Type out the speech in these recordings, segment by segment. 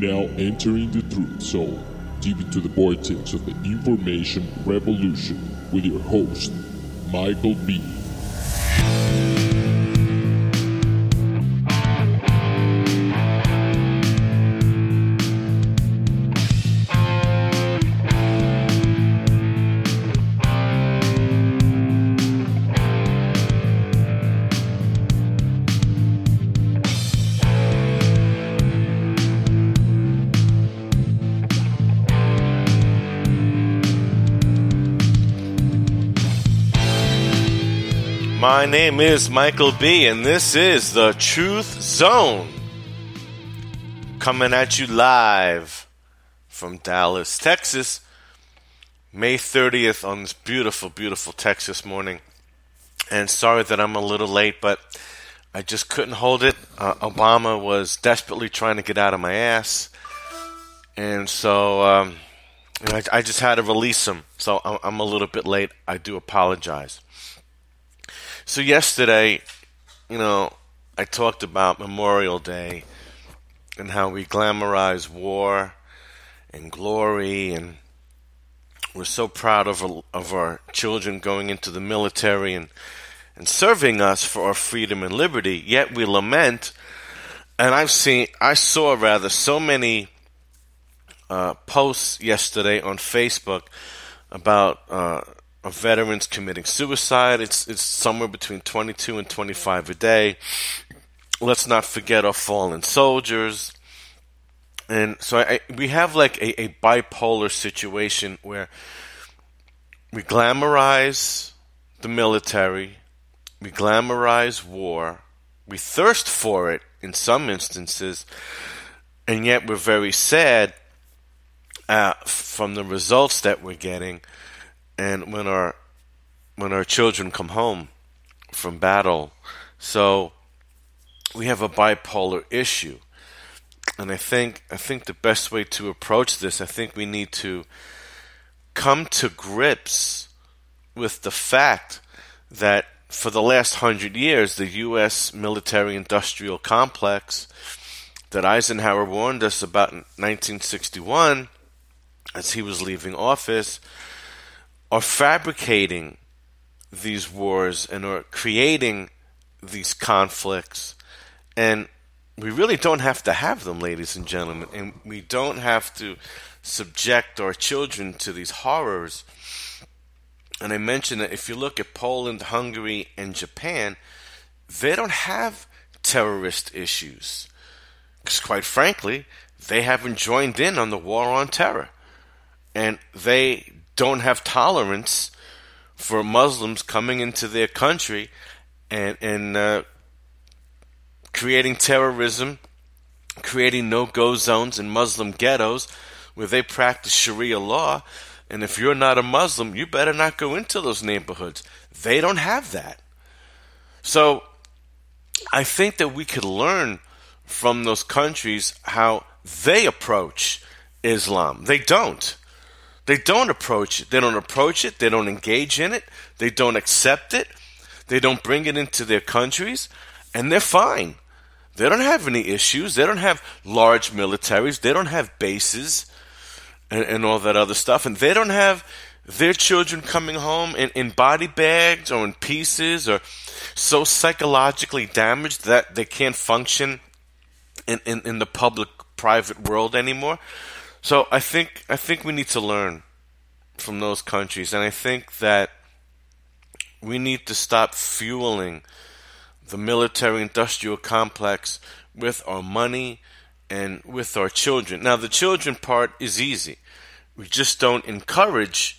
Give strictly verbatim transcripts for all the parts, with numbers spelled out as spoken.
now entering the truth zone, deep into the vortex of the information revolution with your host, Michael B. My name is Michael B, and this is the Truth Zone, coming at you live from Dallas, Texas, May thirtieth on this beautiful, beautiful Texas morning. And sorry that I'm a little late, but I just couldn't hold it. Uh, Obama was desperately trying to get out of my ass, and so um, you know, I, I just had to release him. So I'm, I'm a little bit late. I do apologize. So yesterday, you know, I talked about Memorial Day and how we glamorize war and glory, and we're so proud of our, of our children going into the military and, and serving us for our freedom and liberty. Yet we lament, and I've seen, I saw rather, so many uh, posts yesterday on Facebook about Uh, of veterans committing suicide. It's it's somewhere between twenty-two and twenty-five a day. Let's not forget our fallen soldiers. And so I, we have like a, a bipolar situation where we glamorize the military, we glamorize war, we thirst for it in some instances, and yet we're very sad uh, from the results that we're getting. And when our when our children come home from battle. So we have a bipolar issue. And I think I think the best way to approach this, I think we need to come to grips with the fact that for the last hundred years, the U S military-industrial complex that Eisenhower warned us about in nineteen sixty-one, as he was leaving office, are fabricating these wars and are creating these conflicts. And we really don't have to have them, ladies and gentlemen. And we don't have to subject our children to these horrors. And I mentioned that if you look at Poland, Hungary, and Japan, they don't have terrorist issues. Because quite frankly, they haven't joined in on the war on terror. And they don't have tolerance for Muslims coming into their country and, and uh, creating terrorism, creating no-go zones in Muslim ghettos where they practice Sharia law. And if you're not a Muslim, you better not go into those neighborhoods. They don't have that. So I think that we could learn from those countries how they approach Islam. They don't. They don't approach it. They don't approach it. They don't engage in it. They don't accept it. They don't bring it into their countries. And they're fine. They don't have any issues. They don't have large militaries. They don't have bases and, and all that other stuff. And they don't have their children coming home in, in body bags or in pieces or so psychologically damaged that they can't function in, in, in the public-private world anymore. So I think I think we need to learn from those countries, and I think that we need to stop fueling the military-industrial complex with our money and with our children. Now, the children part is easy. We just don't encourage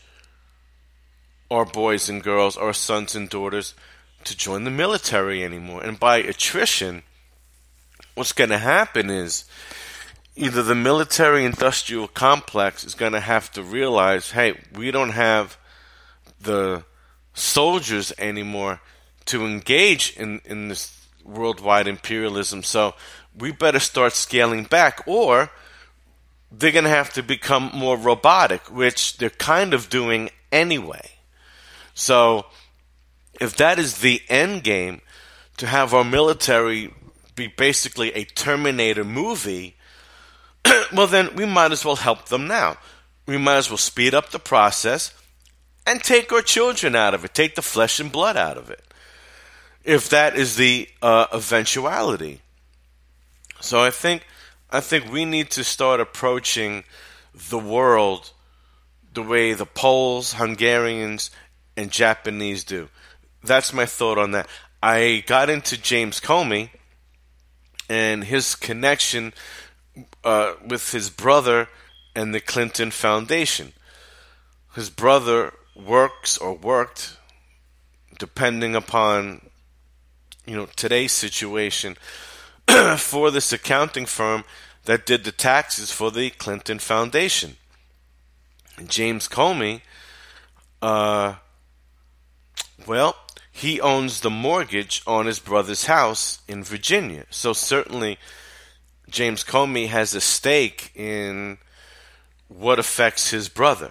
our boys and girls, our sons and daughters, to join the military anymore. And by attrition, what's going to happen is either the military-industrial complex is going to have to realize, hey, we don't have the soldiers anymore to engage in, in this worldwide imperialism, so we better start scaling back, or they're going to have to become more robotic, which they're kind of doing anyway. So if that is the end game, to have our military be basically a Terminator movie, well, then we might as well help them now. We might as well speed up the process and take our children out of it, take the flesh and blood out of it, if that is the uh, eventuality. So I think I think we need to start approaching the world the way the Poles, Hungarians, and Japanese do. That's my thought on that. I got into James Comey and his connection uh, with his brother and the Clinton Foundation. His brother works or worked, depending upon you know today's situation, for this accounting firm that did the taxes for the Clinton Foundation. And James Comey, uh, well, he owns the mortgage on his brother's house in Virginia. So certainly James Comey has a stake in what affects his brother.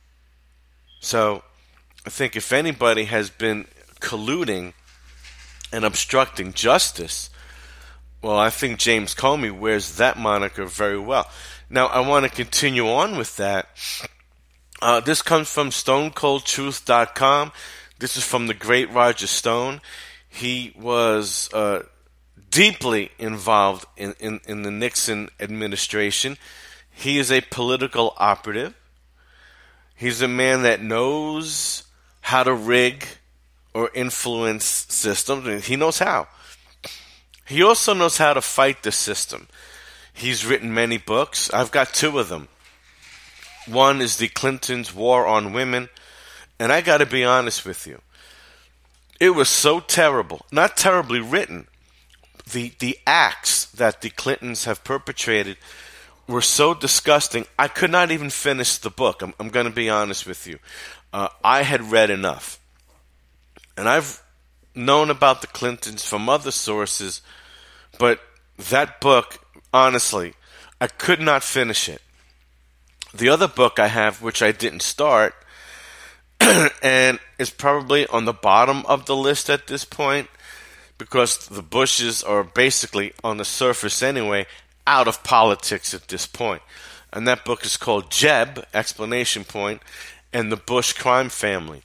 So I think if anybody has been colluding and obstructing justice, well, I think James Comey wears that moniker very well. Now, I want to continue on with that. Uh, this comes from stone cold truth dot com. This is from the great Roger Stone. He was uh, deeply involved in, in, in the Nixon administration. He is a political operative. He's a man that knows how to rig or influence systems. He knows how. He also knows how to fight the system. He's written many books. I've got two of them. One is the Clintons' War on Women. And I got to be honest with you. It was so terrible. Not terribly written. The, the acts that the Clintons have perpetrated were so disgusting, I could not even finish the book. I'm, I'm going to be honest with you. Uh, I had read enough. And I've known about the Clintons from other sources, but that book, honestly, I could not finish it. The other book I have, which I didn't start, and is probably on the bottom of the list at this point, because the Bushes are basically, on the surface anyway, out of politics at this point. And that book is called Jeb, exclamation point, and the Bush crime family.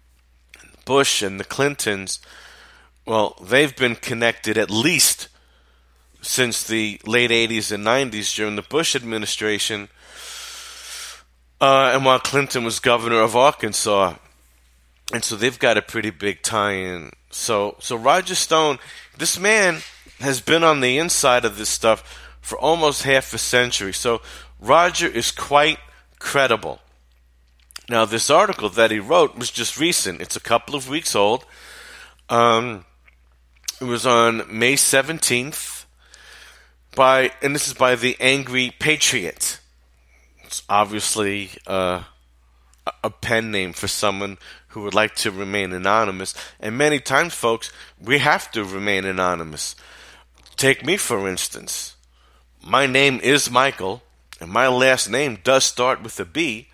Bush and the Clintons, well, they've been connected at least since the late eighties and nineties during the Bush administration, uh, and while Clinton was governor of Arkansas. And so they've got a pretty big tie-in. So, so Roger Stone, this man has been on the inside of this stuff for almost half a century. So Roger is quite credible. Now, this article that he wrote was just recent. It's a couple of weeks old. Um, it was on May seventeenth by, and this is by the Angry Patriot. It's obviously uh, a pen name for someone who would like to remain anonymous. And many times, folks, we have to remain anonymous. Take me, for instance. My name is Michael, and my last name does start with a B.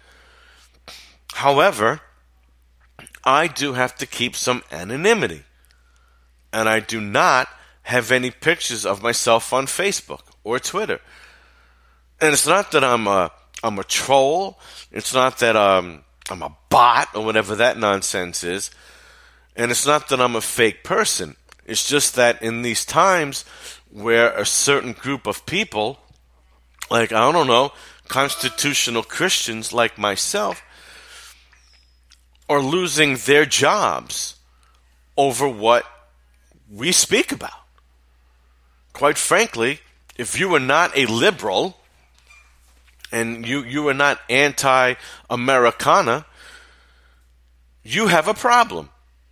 However, I do have to keep some anonymity. And I do not have any pictures of myself on Facebook or Twitter. And it's not that I'm a, I'm a troll. It's not that um, I'm a bot or whatever that nonsense is. And it's not that I'm a fake person. It's just that in these times where a certain group of people, like, I don't know, constitutional Christians like myself, are losing their jobs over what we speak about. Quite frankly, if you are not a liberal and you, you are not anti-Americana, you have a problem.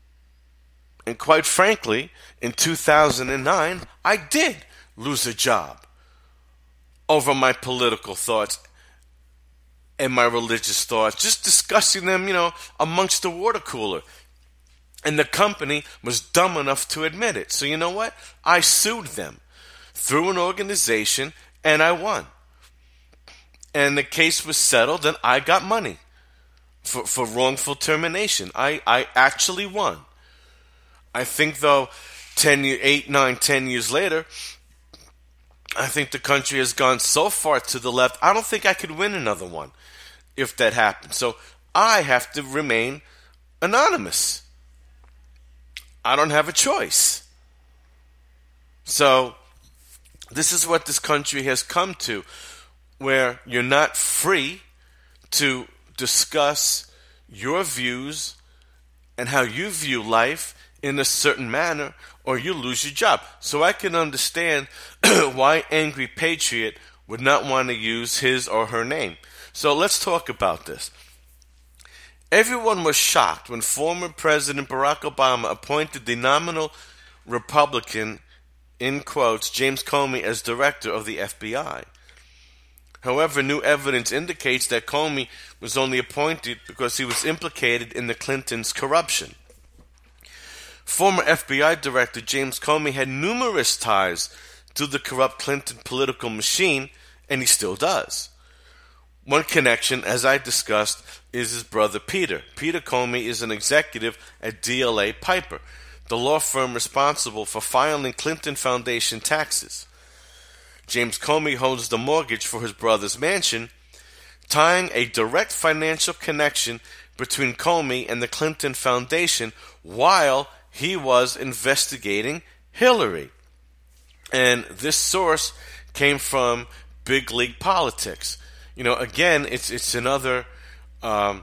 And quite frankly, in two thousand nine, I did lose a job over my political thoughts and my religious thoughts, just discussing them, you know, amongst the water cooler. And the company was dumb enough to admit it. So you know what? I sued them through an organization, and I won. And the case was settled, and I got money for, for wrongful termination. I, I actually won. I think, though, ten, eight, nine, ten years later, I think the country has gone so far to the left, I don't think I could win another one if that happens. So I have to remain anonymous. I don't have a choice. So this is what this country has come to, where you're not free to discuss your views and how you view life in a certain manner, or you lose your job. So I can understand why Angry Patriot would not want to use his or her name. So let's talk about this. Everyone was shocked when former President Barack Obama appointed the nominal Republican, in quotes, James Comey as director of the F B I. However, new evidence indicates that Comey was only appointed because he was implicated in the Clintons' corruption. Former F B I Director James Comey had numerous ties to the corrupt Clinton political machine, and he still does. One connection, as I discussed, is his brother Peter. Peter Comey is an executive at D L A Piper, the law firm responsible for filing Clinton Foundation taxes. James Comey holds the mortgage for his brother's mansion, tying a direct financial connection between Comey and the Clinton Foundation while he was investigating Hillary. And this source came from Big League Politics. You know, again, it's it's another um,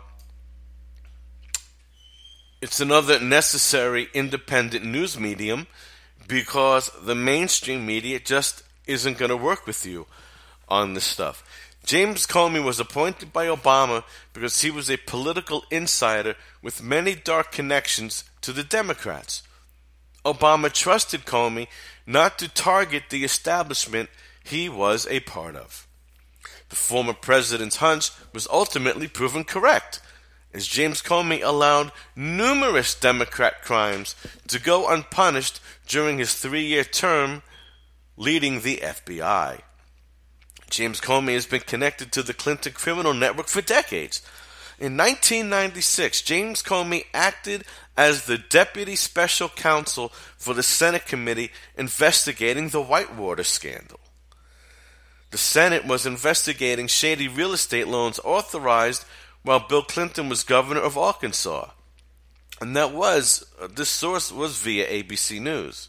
it's another necessary independent news medium, because the mainstream media just isn't going to work with you on this stuff. James Comey was appointed by Obama because he was a political insider with many dark connections to the Democrats. Obama trusted Comey not to target the establishment he was a part of. The former president's hunch was ultimately proven correct, as James Comey allowed numerous Democrat crimes to go unpunished during his three-year term leading the F B I. James Comey has been connected to the Clinton criminal network for decades. In nineteen ninety-six, James Comey acted as the Deputy Special Counsel for the Senate Committee investigating the Whitewater scandal. The Senate was investigating shady real estate loans authorized while Bill Clinton was governor of Arkansas. And that was, this source was via A B C News.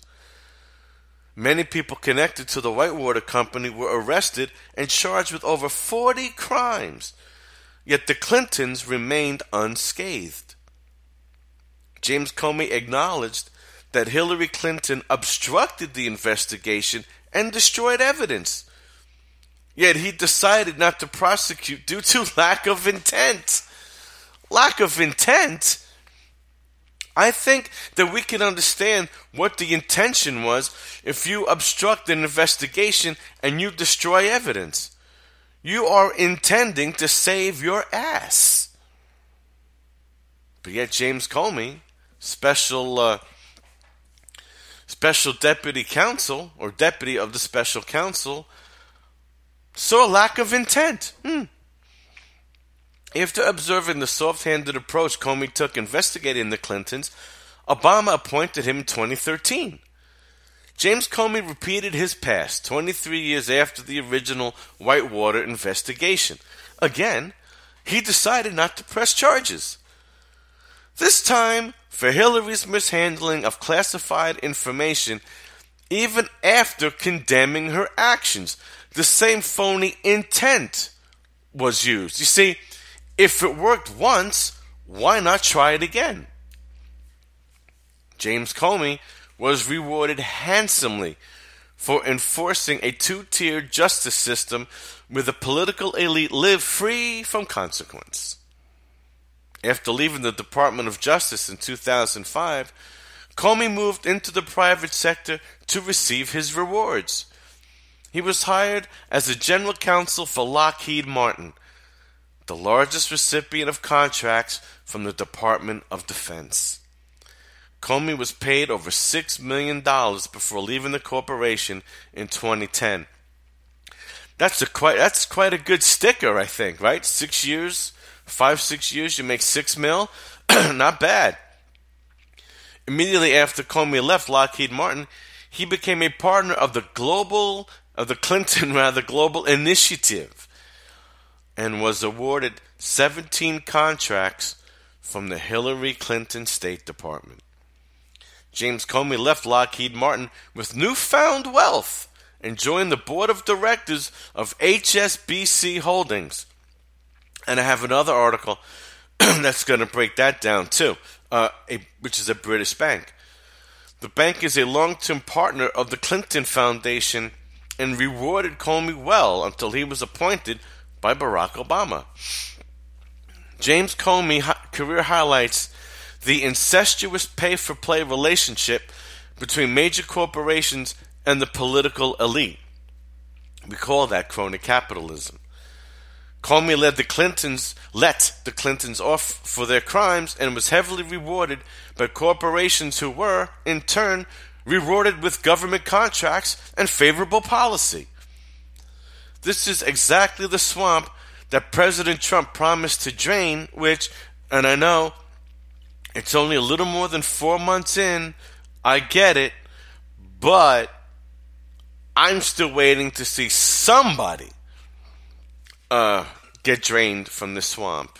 Many people connected to the Whitewater Company were arrested and charged with over forty crimes, yet the Clintons remained unscathed. James Comey acknowledged that Hillary Clinton obstructed the investigation and destroyed evidence, yet he decided not to prosecute due to lack of intent. Lack of intent? I think that we can understand what the intention was if you obstruct an investigation and you destroy evidence. You are intending to save your ass. But yet James Comey, special uh, special deputy counsel, or deputy of the special counsel, saw a lack of intent. Hmm. After observing the soft-handed approach Comey took investigating the Clintons, Obama appointed him in twenty thirteen. James Comey repeated his past twenty-three years after the original Whitewater investigation. Again, he decided not to press charges. This time for Hillary's mishandling of classified information, even after condemning her actions. The same phony intent was used. You see, if it worked once, why not try it again? James Comey was rewarded handsomely for enforcing a two-tiered justice system where the political elite lived free from consequence. After leaving the Department of Justice in two thousand five, Comey moved into the private sector to receive his rewards. He was hired as a general counsel for Lockheed Martin, the largest recipient of contracts from the Department of Defense. Comey was paid over six million dollars before leaving the corporation in twenty ten. That's a quite that's quite a good sticker, I think, right? Six years, five, six years, you make six mil? Not bad. Immediately after Comey left Lockheed Martin, he became a partner of the global of the Clinton, rather, Global Initiative and was awarded seventeen contracts from the Hillary Clinton State Department. James Comey left Lockheed Martin with newfound wealth and joined the board of directors of H S B C Holdings. And I have another article that's going to break that down too, uh, a, which is a British bank. The bank is a long-term partner of the Clinton Foundation and rewarded Comey well until he was appointed by Barack Obama. James Comey's career highlights the incestuous pay-for-play relationship between major corporations and the political elite. We call that crony capitalism. Comey led the Clintons, let the Clintons off for their crimes and was heavily rewarded by corporations who were, in turn, rewarded with government contracts and favorable policy. This is exactly the swamp that President Trump promised to drain, which, and I know, it's only a little more than four months in, I get it, but I'm still waiting to see somebody uh, get drained from the swamp.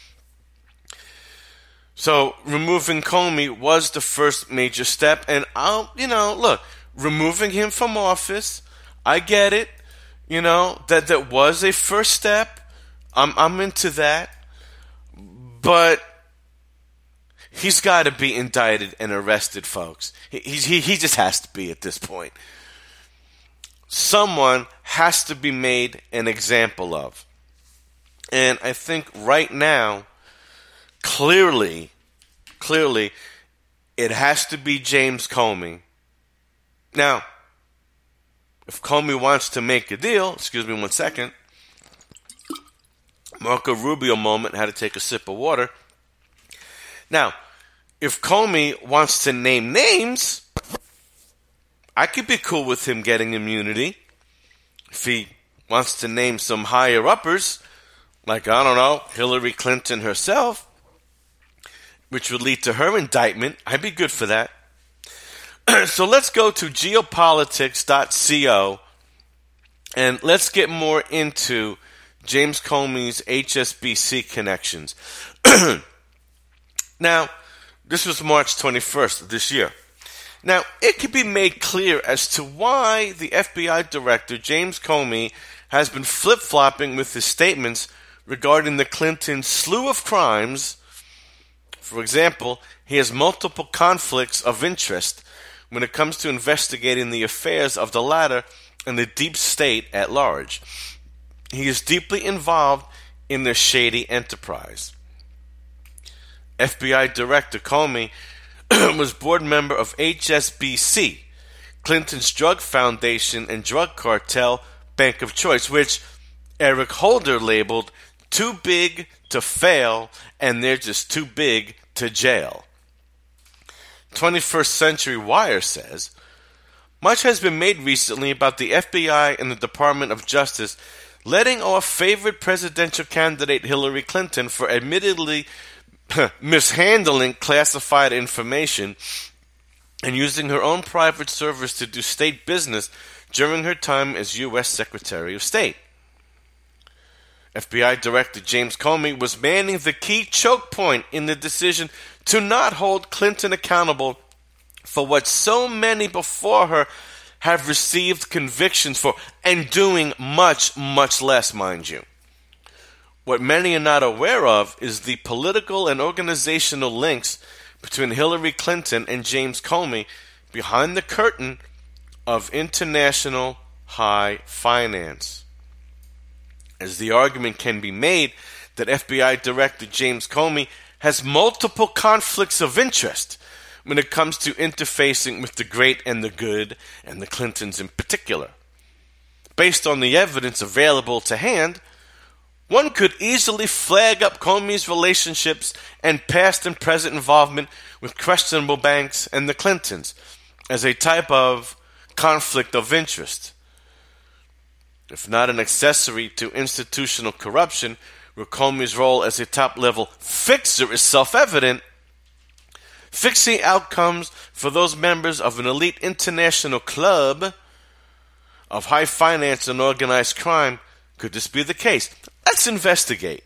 So, removing Comey was the first major step, and I'll, you know, look, removing him from office, I get it, you know, that that was a first step. I'm I'm into that, but he's got to be indicted and arrested, folks. He, he he just has to be at this point. Someone has to be made an example of, and I think right now, clearly, clearly, it has to be James Comey. Now, if Comey wants to make a deal, excuse me one second. Marco Rubio moment, had to take a sip of water. Now, if Comey wants to name names, I could be cool with him getting immunity. If he wants to name some higher uppers, like, I don't know, Hillary Clinton herself, which would lead to her indictment, I'd be good for that. So let's go to geopolitics dot co and let's get more into James Comey's H S B C connections. Now, this was March twenty-first of this year. Now, it can be made clear as to why the F B I director, James Comey, has been flip-flopping with his statements regarding the Clinton slew of crimes. For example, he has multiple conflicts of interest when it comes to investigating the affairs of the latter and the deep state at large. He is deeply involved in their shady enterprise. F B I Director Comey was board member of H S B C, Clinton's drug foundation and drug cartel bank of choice, which Eric Holder labeled too big to fail, and they're just too big to jail. twenty-first Century Wire says, much has been made recently about the F B I and the Department of Justice letting off favorite presidential candidate Hillary Clinton for admittedly mishandling classified information and using her own private servers to do state business during her time as U S Secretary of State. F B I Director James Comey was manning the key choke point in the decision to not hold Clinton accountable for what so many before her have received convictions for, and doing much, much less, mind you. What many are not aware of is the political and organizational links between Hillary Clinton and James Comey behind the curtain of international high finance. As the argument can be made that F B I Director James Comey has multiple conflicts of interest when it comes to interfacing with the great and the good, and the Clintons in particular. Based on the evidence available to hand, one could easily flag up Comey's relationships and past and present involvement with questionable banks and the Clintons as a type of conflict of interest. If not an accessory to institutional corruption, where Comey's role as a top-level fixer is self-evident, fixing outcomes for those members of an elite international club of high finance and organized crime. Could this be the case? Let's investigate.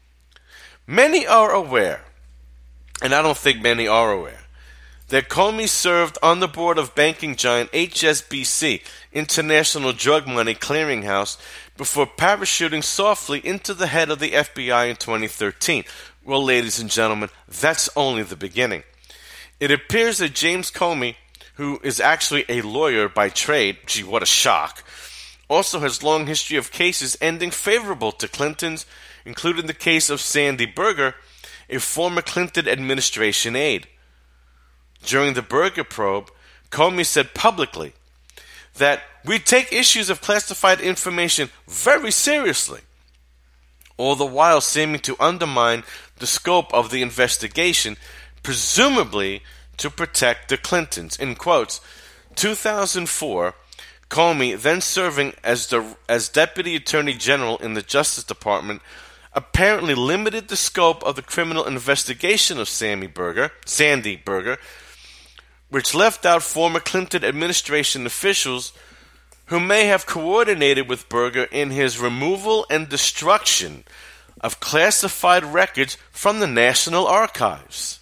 Many are aware, and I don't think many are aware, that Comey served on the board of banking giant H S B C, International Drug Money Clearinghouse, before parachuting softly into the head of the F B I in twenty thirteen. Well, ladies and gentlemen, that's only the beginning. It appears that James Comey, who is actually a lawyer by trade, gee, what a shock, also has a long history of cases ending favorable to Clintons, including the case of Sandy Berger, a former Clinton administration aide. During the Berger probe, Comey said publicly that we take issues of classified information very seriously, all the while seeming to undermine the scope of the investigation, presumably to protect the Clintons. In quotes, two thousand four, Comey, then serving as the as Deputy Attorney General in the Justice Department, apparently limited the scope of the criminal investigation of Sammy Berger, Sandy Berger, which left out former Clinton administration officials who may have coordinated with Berger in his removal and destruction of classified records from the National Archives.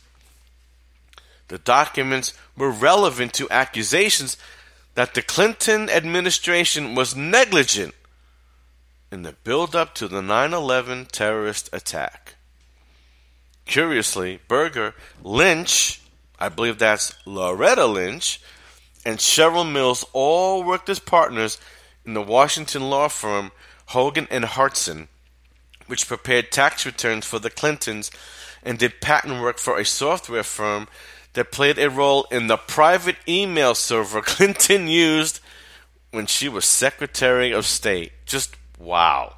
The documents were relevant to accusations that the Clinton administration was negligent in the build-up to the nine eleven terrorist attack. Curiously, Berger, Lynch, I believe that's Loretta Lynch, and Cheryl Mills all worked as partners in the Washington law firm Hogan and Hartson, which prepared tax returns for the Clintons and did patent work for a software firm that played a role in the private email server Clinton used when she was Secretary of State. Just wow.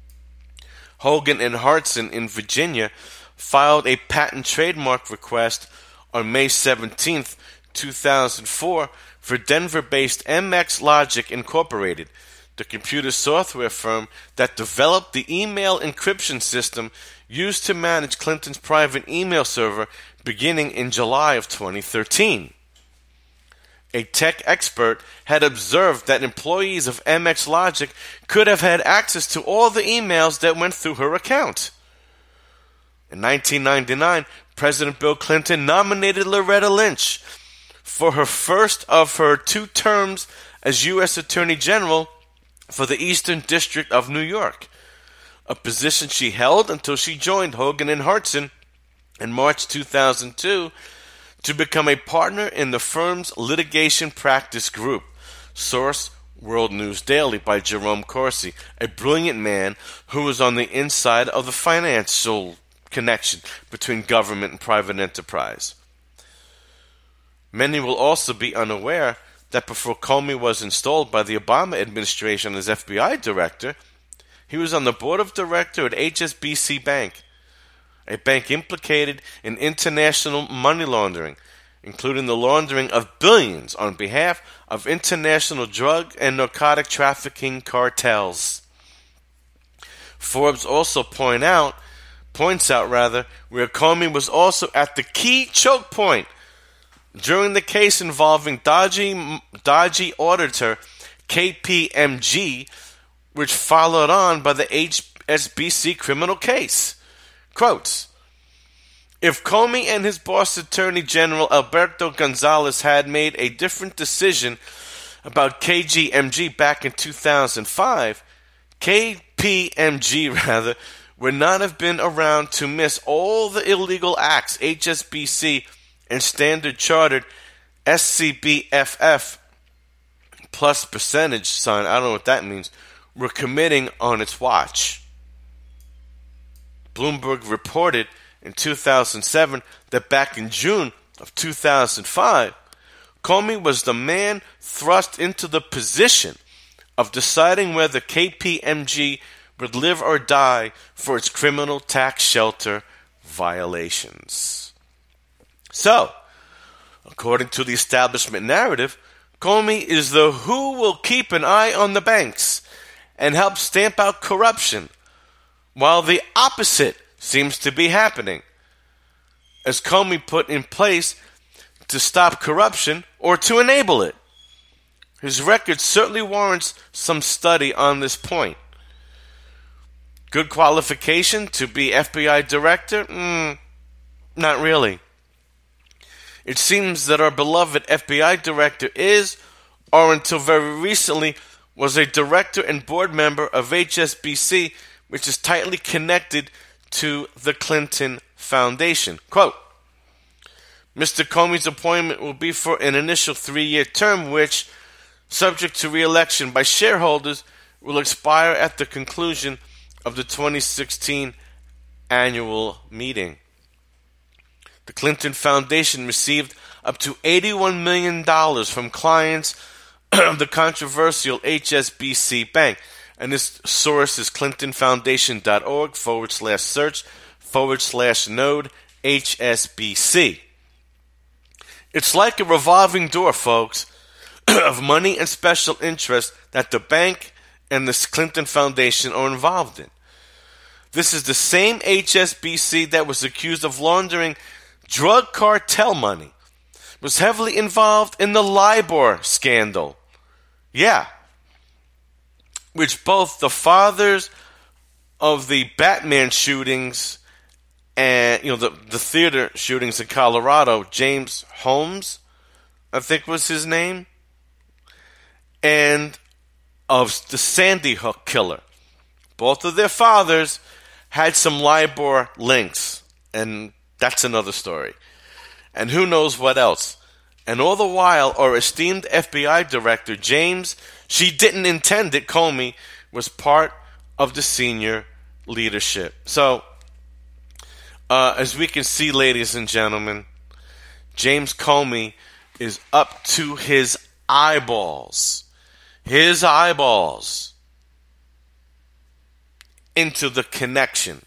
Hogan and Hartson in Virginia filed a patent trademark request on May seventeenth, two thousand four for Denver-based M X Logic Incorporated, the computer software firm that developed the email encryption system used to manage Clinton's private email server beginning in July of twenty thirteen. A tech expert had observed that employees of M X Logic could have had access to all the emails that went through her account. In nineteen ninety-nine, President Bill Clinton nominated Loretta Lynch for her first of her two terms as U S Attorney General for the Eastern District of New York, a position she held until she joined Hogan and Hartson in March two thousand two to become a partner in the firm's litigation practice group. Source: World News Daily by Jerome Corsi, a brilliant man who was on the inside of the financial connection between government and private enterprise. Many will also be unaware that before Comey was installed by the Obama administration as F B I director, he was on the board of directors at H S B C Bank, a bank implicated in international money laundering, including the laundering of billions on behalf of international drug and narcotic trafficking cartels. Forbes also point out, points out rather, where Comey was also at the key choke point during the case involving dodgy, dodgy auditor K P M G, which followed on by the H S B C criminal case. Quotes: if Comey and his boss Attorney General Alberto Gonzales had made a different decision about K G M G back in two thousand five, K P M G rather, would not have been around to miss all the illegal acts H S B C and Standard Chartered S C B F F plus percentage sign, I don't know what that means, were committing on its watch. Bloomberg reported in two thousand seven that back in June of two thousand five, Comey was the man thrust into the position of deciding whether K P M G would live or die for its criminal tax shelter violations. So, according to the establishment narrative, Comey is the who will keep an eye on the banks and help stamp out corruption, while the opposite seems to be happening, as Comey put in place to stop corruption or to enable it. His record certainly warrants some study on this point. Good qualification to be F B I director? Mm, not really. It seems that our beloved F B I director is, or until very recently, was a director and board member of H S B C, which is tightly connected to the Clinton Foundation. Quote, Mister Comey's appointment will be for an initial three-year term, which, subject to re-election by shareholders, will expire at the conclusion of the twenty sixteen annual meeting. The Clinton Foundation received up to eighty-one million dollars from clients of the controversial H S B C Bank. And this source is clintonfoundation.org forward slash search forward slash node H S B C. It's like a revolving door, folks, of money and special interest that the bank and the Clinton Foundation are involved in. This is the same H S B C that was accused of laundering drug cartel money, was heavily involved in the LIBOR scandal. Yeah. Which both the fathers of the Batman shootings and, you know, the, the theater shootings in Colorado, James Holmes, I think was his name, and of the Sandy Hook killer. Both of their fathers had some LIBOR links, and that's another story. And who knows what else. And all the while, our esteemed F B I director, James, she didn't intend it, Comey, was part of the senior leadership. So, uh, as we can see, ladies and gentlemen, James Comey is up to his eyeballs. His eyeballs into the connection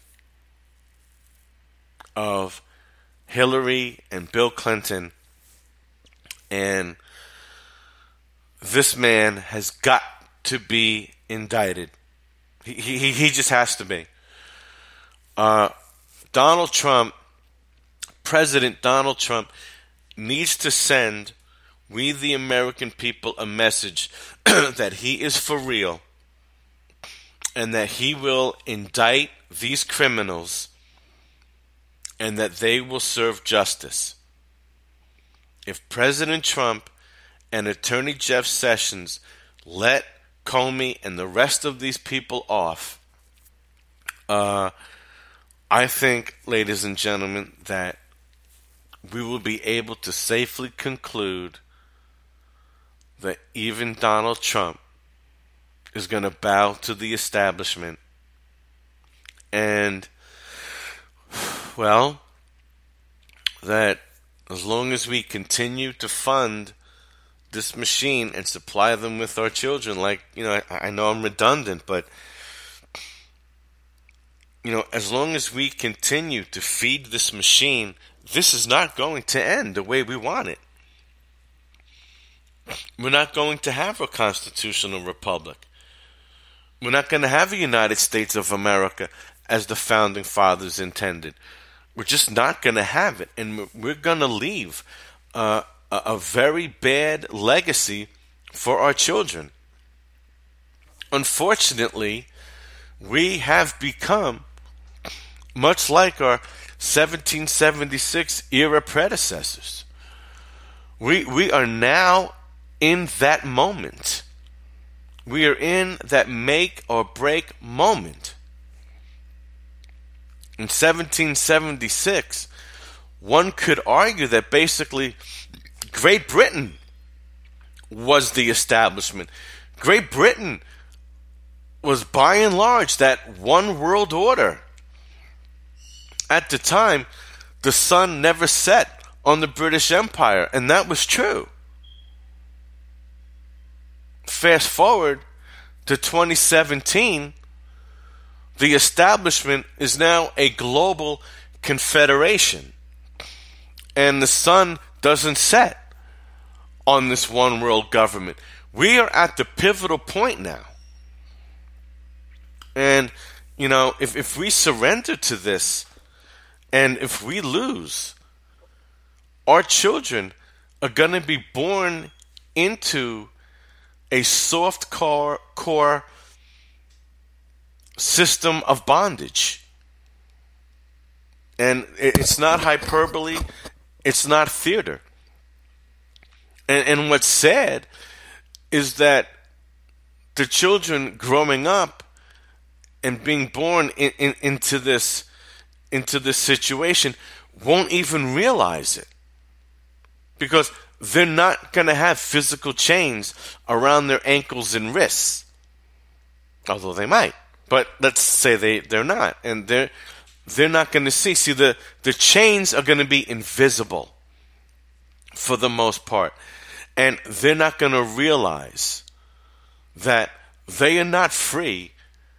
of Hillary and Bill Clinton, and this man has got to be indicted. He he he just has to be. Uh, Donald Trump, President Donald Trump, needs to send we the American people a message that he is for real and that he will indict these criminals and that they will serve justice. If President Trump and Attorney Jeff Sessions let Comey and the rest of these people off, uh, I think, ladies and gentlemen, that we will be able to safely conclude that even Donald Trump is going to bow to the establishment. And, well, that as long as we continue to fund this machine and supply them with our children, like, you know, I, I know I'm redundant, but, you know, as long as we continue to feed this machine, this is not going to end the way we want it. We're not going to have a constitutional republic. We're not going to have a United States of America as the founding fathers intended. We're just not going to have it. And we're going to leave uh, a, a very bad legacy for our children. Unfortunately, we have become much like our seventeen seventy-six era predecessors. We we are now in that moment. We are in that make or break moment. In seventeen seventy-six, one could argue that basically Great Britain was the establishment. Great Britain was by and large that one world order. At the time, the sun never set on the British Empire, and that was true. Fast forward to twenty seventeen, the establishment is now a global confederation, and the sun doesn't set on this one world government. We are at the pivotal point now. And, you know, if, if we surrender to this, and if we lose, our children are going to be born into a soft core, core system of bondage. And it's not hyperbole. It's not theater. And, and what's sad is that the children growing up and being born in, in, into this into this situation won't even realize it, because they're not going to have physical chains around their ankles and wrists, although they might. But let's say they, they're not, and they're they're not going to see. See, the, the chains are going to be invisible for the most part, and they're not going to realize that they are not free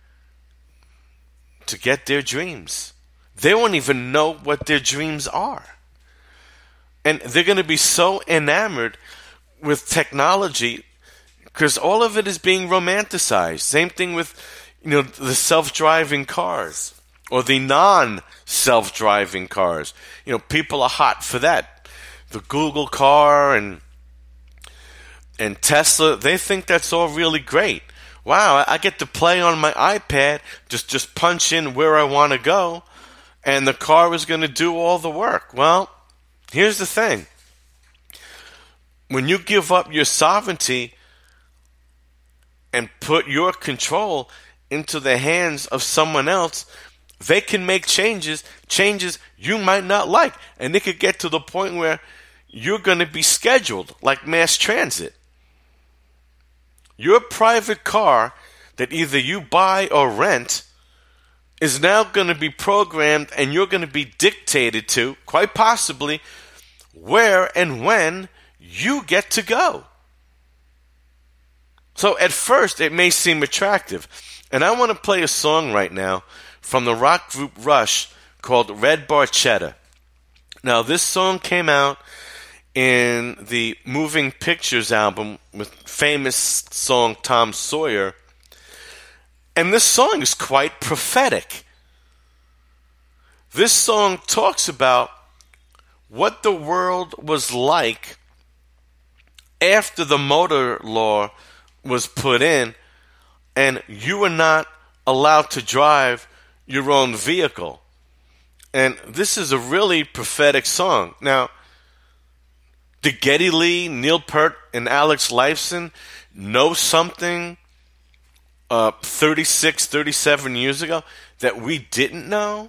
to get their dreams. They won't even know what their dreams are. And they're going to be so enamored with technology because all of it is being romanticized. Same thing with, you know, the self-driving cars or the non-self-driving cars. You know, people are hot for that. The Google car and and Tesla, they think that's all really great. Wow, I get to play on my iPad, just, just punch in where I want to go, and the car is going to do all the work. Well, here's the thing. When you give up your sovereignty and put your control into the hands of someone else, they can make changes, changes you might not like. And it could get to the point where you're going to be scheduled like mass transit. Your private car that either you buy or rent is now going to be programmed, and you're going to be dictated to, quite possibly, where and when you get to go. So at first it may seem attractive. And I want to play a song right now from the rock group Rush called Red Barchetta. Now this song came out in the Moving Pictures album with famous song Tom Sawyer. And this song is quite prophetic. This song talks about what the world was like after the motor law was put in and you were not allowed to drive your own vehicle. And this is a really prophetic song. Now, did Geddy Lee, Neil Peart, and Alex Lifeson know something uh, thirty-six, thirty-seven years ago that we didn't know?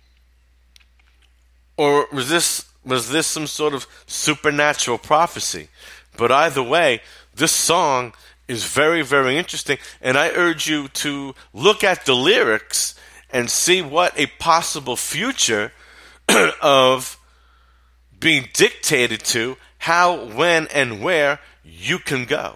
Or was this was this some sort of supernatural prophecy? But either way, this song is very, very interesting, and I urge you to look at the lyrics and see what a possible future of being dictated to, how, when, and where you can go.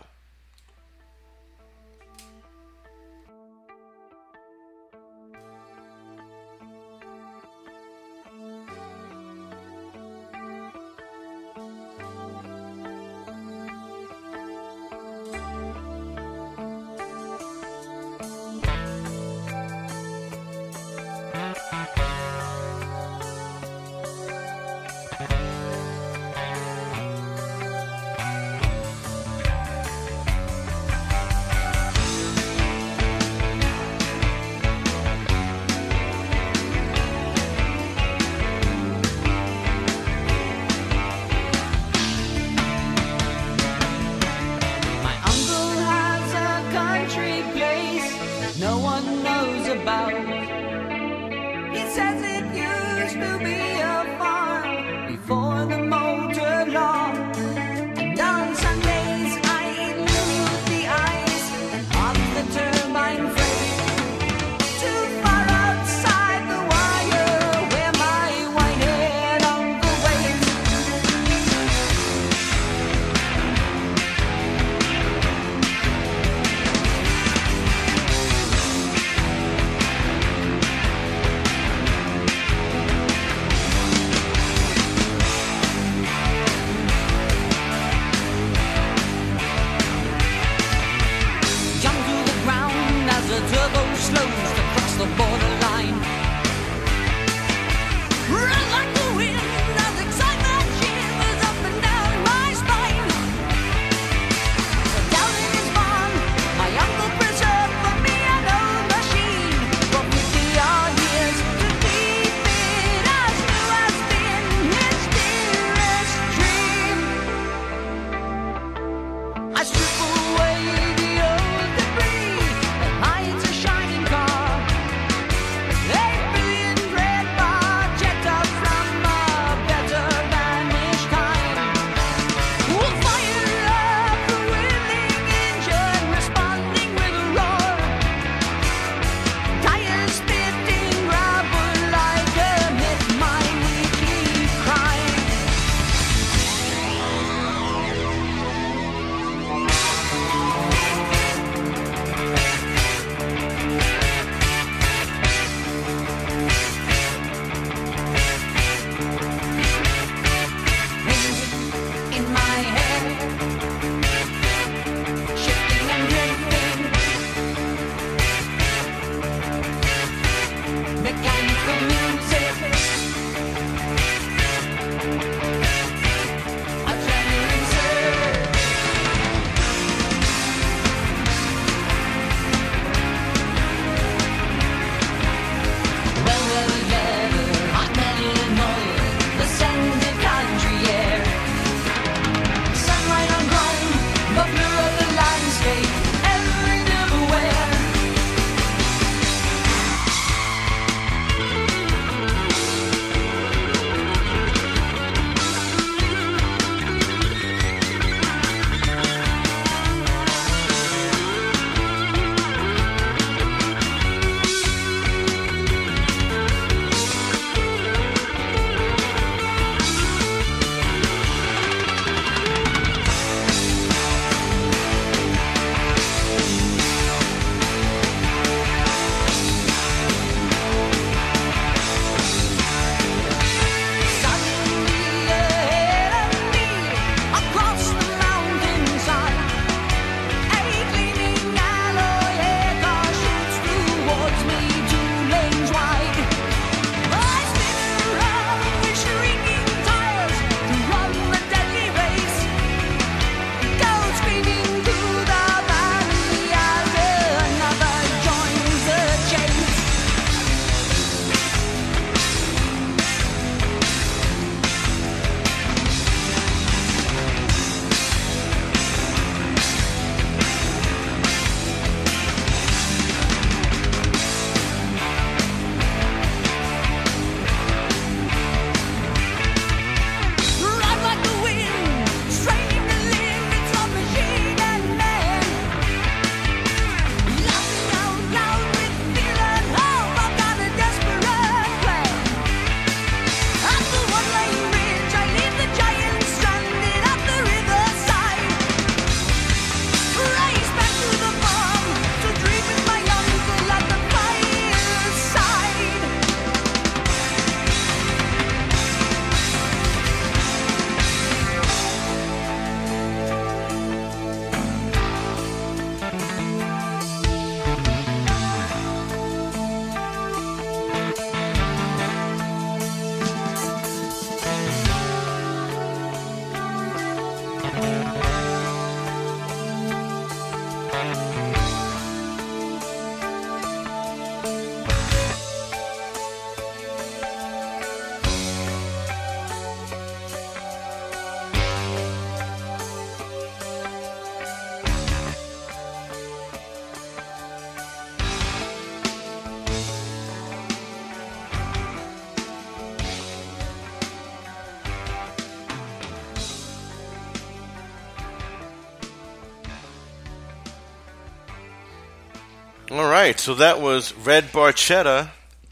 All right, so that was Red Barchetta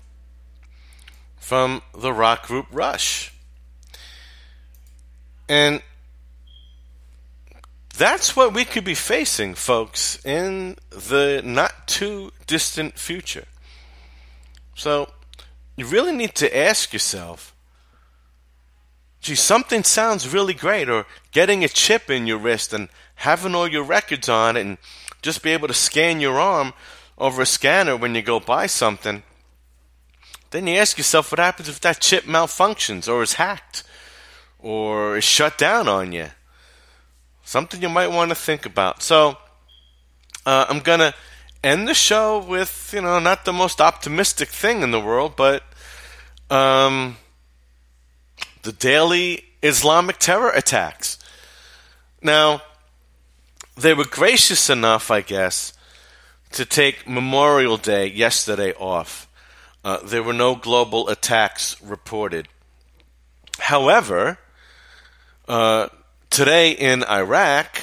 from the rock group Rush. And that's what we could be facing, folks, in the not too distant future. So you really need to ask yourself, gee, something sounds really great, or getting a chip in your wrist and having all your records on it and just be able to scan your arm over a scanner when you go buy something. Then you ask yourself, what happens if that chip malfunctions or is hacked or is shut down on you? Something you might want to think about. So uh, I'm going to end the show with, you know, not the most optimistic thing in the world, but um, the daily Islamic terror attacks. Now, they were gracious enough, I guess, to take Memorial Day yesterday off. Uh, there were no global attacks reported. However, uh, today in Iraq,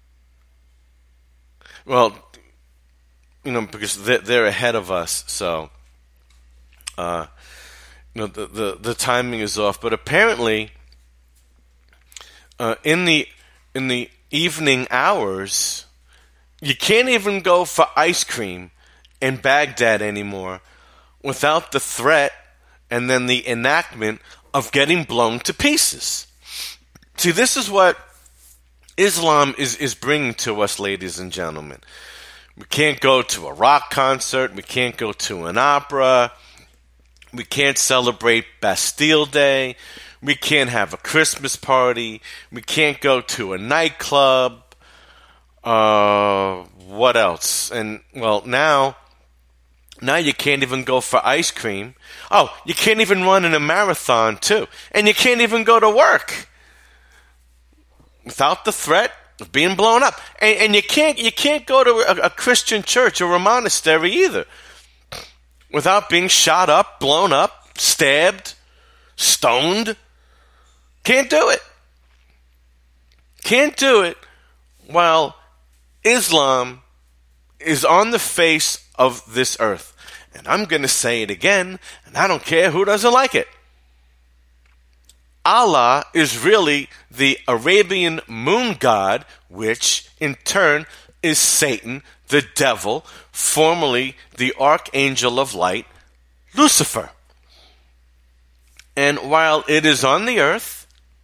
well, you know, because they're, they're ahead of us, so uh, you know the, the the timing is off. But apparently, uh, in the in the evening hours, you can't even go for ice cream in Baghdad anymore without the threat and then the enactment of getting blown to pieces. See, this is what Islam is, is bringing to us, ladies and gentlemen. We can't go to a rock concert. We can't go to an opera. We can't celebrate Bastille Day. We can't have a Christmas party. We can't go to a nightclub. Uh, what else? And, well, now, now you can't even go for ice cream. Oh, you can't even run in a marathon, too. And you can't even go to work without the threat of being blown up. And, and you can't you can't go to a, a Christian church or a monastery either without being shot up, blown up, stabbed, stoned. Can't do it. Can't do it while Islam is on the face of this earth. And I'm going to say it again, and I don't care who doesn't like it. Allah is really the Arabian moon god, which in turn is Satan, the devil, formerly the archangel of light, Lucifer. And while it is on the earth,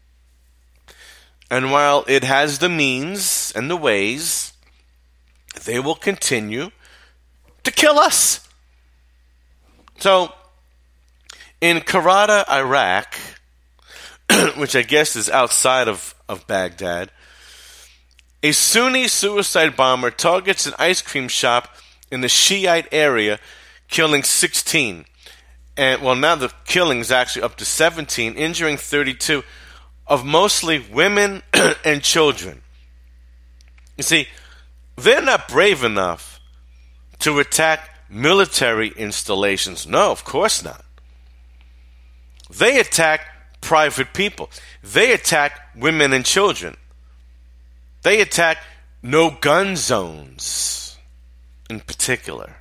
and while it has the means and the ways, they will continue to kill us. So, in Karada, Iraq, which I guess is outside of, of Baghdad, a Sunni suicide bomber targets an ice cream shop in the Shiite area, killing sixteen. And, well, now the killing is actually up to seventeen, injuring thirty-two, of mostly women and children. You see, they're not brave enough to attack military installations. No, of course not. They attack private people. They attack women and children. They attack no-gun zones in particular.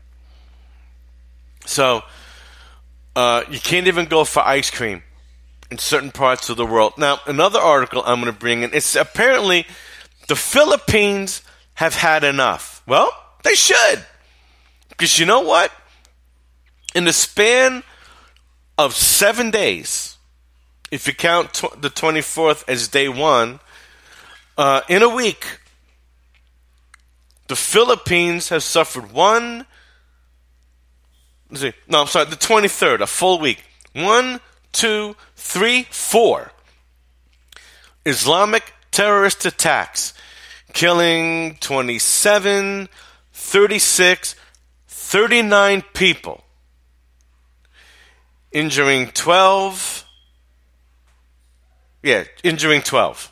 So, uh, you can't even go for ice cream in certain parts of the world. Now, another article I'm going to bring in, it's apparently the Philippines have had enough. Well, they should. Because you know what? In the span of seven days, if you count tw- the twenty-fourth as day one, uh, in a week, the Philippines has suffered one, let's see, no, I'm sorry, the twenty-third, a full week. One, two, three, four Islamic terrorist attacks, killing twenty-seven, thirty-six, thirty-nine people, injuring twelve, yeah, injuring twelve.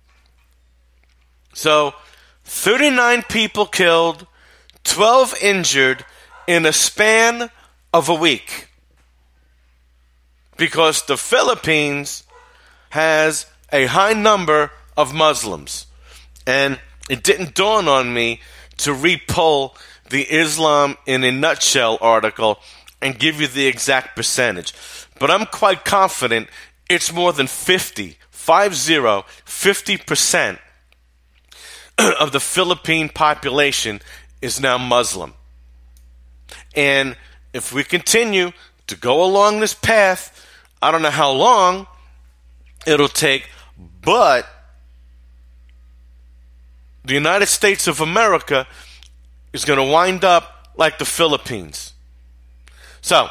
So, thirty-nine people killed, twelve injured in a span of a week. Because the Philippines has a high number of Muslims. And it didn't dawn on me to re-pull the Islam in a Nutshell article and give you the exact percentage. But I'm quite confident it's more than fifty, five zero, fifty percent of the Philippine population is now Muslim. And if we continue to go along this path, I don't know how long it'll take, but the United States of America is going to wind up like the Philippines. So,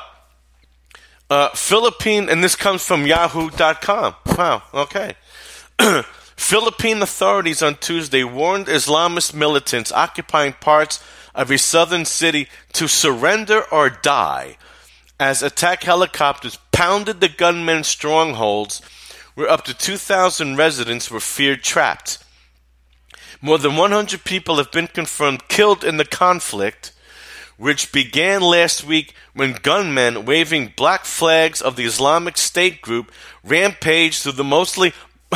uh, Philippine, and this comes from yahoo dot com. Wow, okay. Philippine authorities on Tuesday warned Islamist militants occupying parts of a southern city to surrender or die as attack helicopters pounded the gunmen's strongholds where up to two thousand residents were feared trapped. More than one hundred people have been confirmed killed in the conflict, which began last week when gunmen waving black flags of the Islamic State group rampaged through the mostly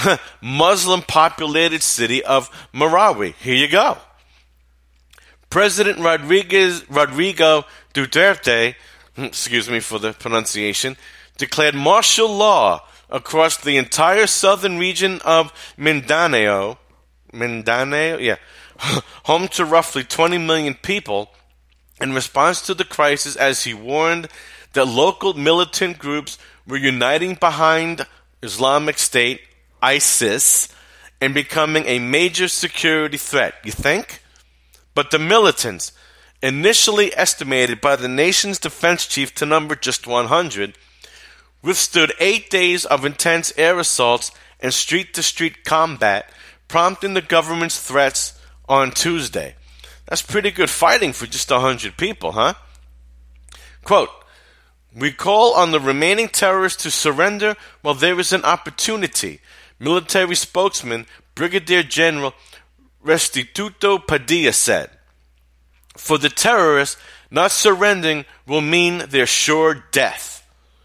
Muslim-populated city of Marawi. Here you go. President Rodriguez, Rodrigo Duterte, excuse me for the pronunciation, declared martial law across the entire southern region of Mindanao, Mindanao, yeah, home to roughly twenty million people, in response to the crisis, as he warned that local militant groups were uniting behind Islamic State, ISIS, and becoming a major security threat. You think? But the militants, initially estimated by the nation's defense chief to number just one hundred, withstood eight days of intense air assaults and street-to-street combat, prompting the government's threats on Tuesday. That's pretty good fighting for just one hundred people, huh? Quote, "We call on the remaining terrorists to surrender while there is an opportunity," military spokesman Brigadier General Restituto Padilla said. "For the terrorists, not surrendering will mean their sure death."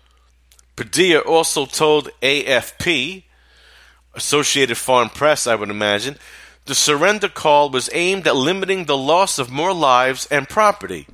Padilla also told A F P, Associated Foreign Press, I would imagine, the surrender call was aimed at limiting the loss of more lives and property.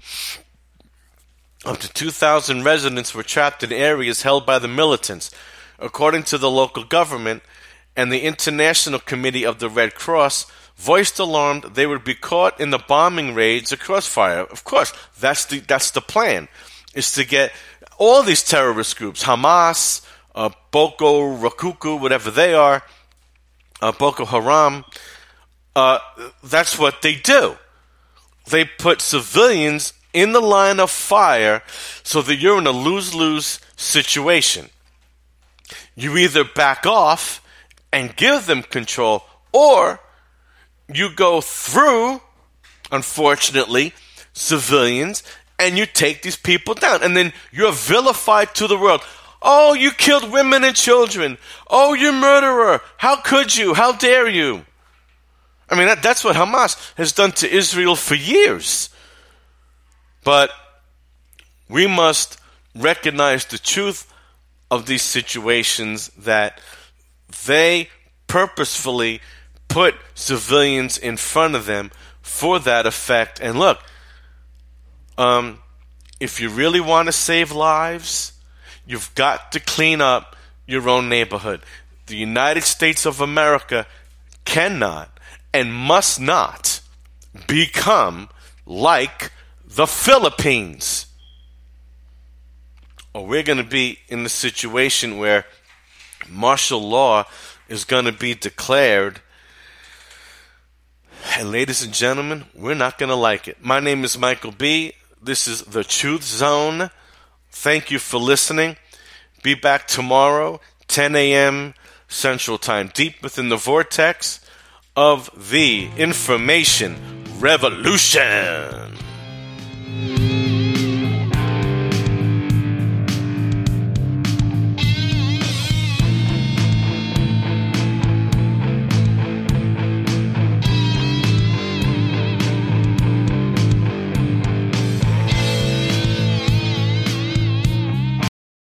Up to two thousand residents were trapped in areas held by the militants, according to the local government, and the International Committee of the Red Cross voiced alarm they would be caught in the bombing raids or crossfire. Of course, that's the that's the plan, is to get all these terrorist groups, Hamas, uh, Boko Rakuku, whatever they are, uh, Boko Haram, uh, that's what they do. They put civilians in the line of fire so that you're in a lose-lose situation. You either back off and give them control, or you go through, unfortunately, civilians, and you take these people down. And then you're vilified to the world. Oh, you killed women and children. Oh, you murderer. How could you? How dare you? I mean, that, that's what Hamas has done to Israel for years. But we must recognize the truth of these situations, that they purposefully put civilians in front of them for that effect. And look, um, if you really want to save lives, you've got to clean up your own neighborhood. The United States of America cannot and must not become like the Philippines, or we're going to be in the situation where martial law is going to be declared. And ladies and gentlemen, we're not going to like it. My name is Michael B. This is The Truth Zone. Thank you for listening. Be back tomorrow, ten a.m. Central Time, deep within the vortex of the information revolution.